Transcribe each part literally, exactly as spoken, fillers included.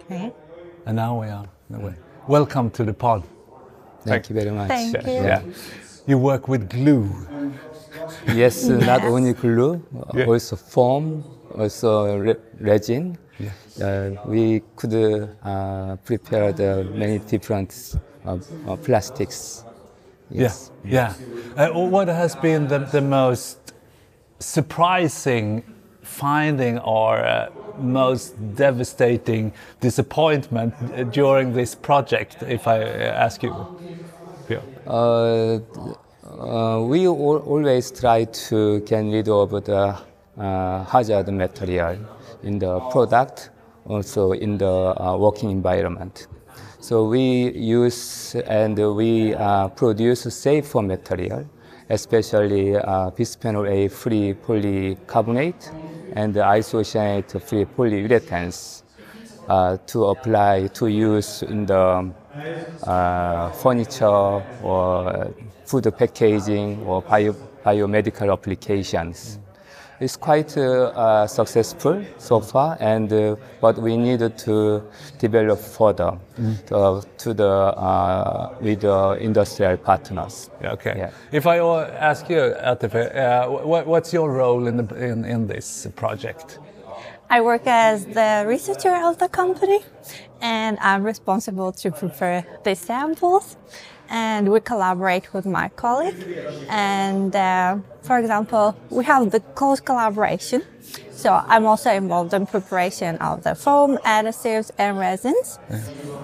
Okay. And now we are. No way. Welcome to the pod. Thank you very much. Thank Yeah. you. yeah. You work with glue. Yes, uh, not Yes. only glue, uh, Yeah. also foam, also re- resin. Yeah. Uh, we could uh, prepare the many different uh, uh, plastics. Yes. Yeah. Yeah. Uh, what has been the, the most surprising finding or uh, most devastating disappointment uh, during this project, if I uh, ask you? Yeah. Uh, uh, we al- always try to get rid of the uh, hazard material in the product, also in the uh, working environment. So we use and we uh, produce safer material, especially uh, bisphenol A free polycarbonate and isocyanate free polyurethanes uh, to apply to use in the uh, furniture or food packaging or bio, biomedical applications. It's quite uh, uh, successful so far, and uh, but we need to develop further to, to the uh, with the industrial partners. Yeah, okay. Yeah. If I uh, ask you, Atife, uh, what, what's your role in, the, in, in this project? I work as the researcher of the company, and I'm responsible to prepare the samples. And we collaborate with my colleague. And uh, for example, we have the close collaboration. So I'm also involved in preparation of the foam, additives, and resins. Yeah.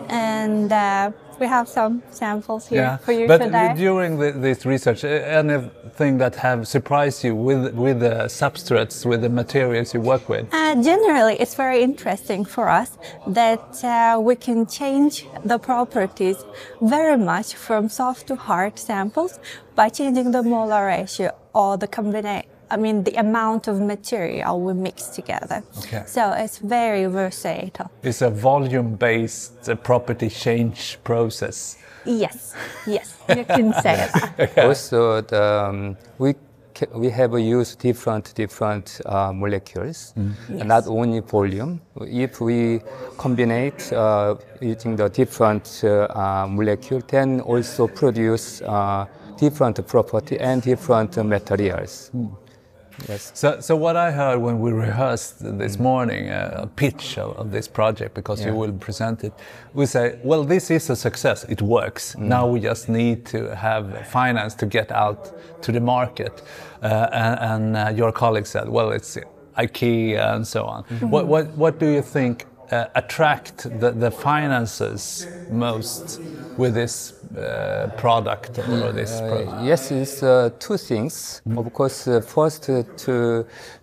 And uh, we have some samples here Yeah, for you but today. during the, this research, uh, anything that have surprised you with with the substrates, with the materials you work with? Uh, generally, it's very interesting for us that uh, we can change the properties very much from soft to hard samples by changing the molar ratio or the combination. I mean, the amount of material we mix together. Okay. So it's very versatile. It's a volume-based uh, property change process. Yes, yes, you can say that. Also, the, um, we ca- we have used different different uh, molecules, Yes. not only volume. If we combine uh, using the different uh, uh, molecule, then also produce uh, different property and different materials. Yes. So, so what I heard when we rehearsed this morning, uh, a pitch of, of this project, because you Yeah. will present it, we say, well, this is a success, it works. Now we just need to have finance to get out to the market. Uh, and and uh, your colleague said, well, it's IKEA and so on. What, what, what do you think uh, attract the, the finances most with this uh, product or this product? Uh, yes, it's uh, two things. Of course, uh, first uh, to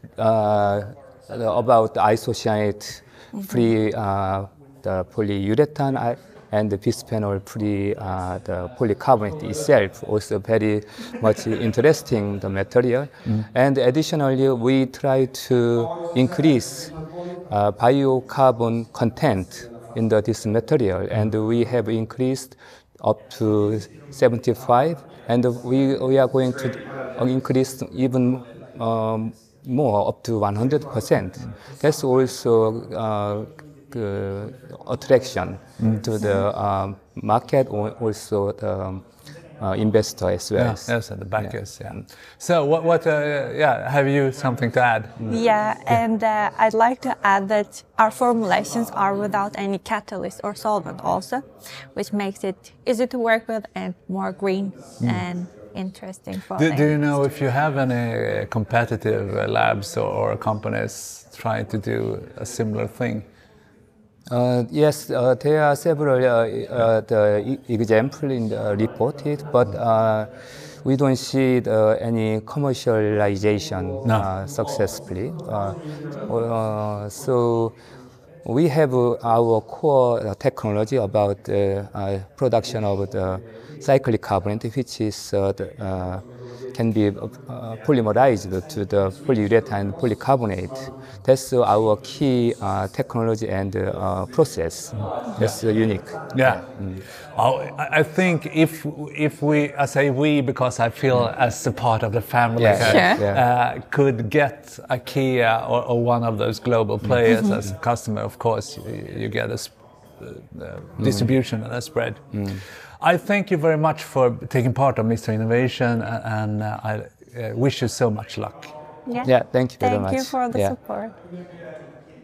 uh, about the isocyanate free uh, the polyurethane I- and the bisphenol free uh, the polycarbonate itself, also very much interesting the material. And additionally, we try to increase uh, biocarbon content in the, this material, and we have increased up to seventy-five, and we, we are going to increase even um, more, up to one hundred percent. That's also uh, the attraction to the um, market, or also the uh, investor as well. Yeah, yes, and the backers. Yeah. So, what? What? Uh, yeah. Have you something to add? Yeah, and uh, I'd like to add that our formulations are without any catalyst or solvent also, which makes it easy to work with and more green and interesting for Do, the do you know industry. if you have any uh, competitive uh, labs or, or companies trying to do a similar thing? Uh, yes, uh, there are several uh, uh, the e- example in the reported, but uh, we don't see the, any commercialization No. uh, successfully. Uh, uh, so we have uh, our core uh, technology about the uh, production of the cyclic carbonate, which is uh, the, uh, can be uh, polymerized to the polyurethane polycarbonate. That's uh, our key uh, technology and uh, process. That's uh, unique. Yeah. Oh, I I think if if we, I say we because I feel as a part of the family, Yeah. here, Sure. uh, could get IKEA or, or one of those global players as a customer, of course, you, you get a s- uh, distribution and a spread. I thank you very much for taking part of Mister Innovation, and uh, I uh, wish you so much luck. Yeah. Yeah, thank you very Thank much. you for the Yeah. support.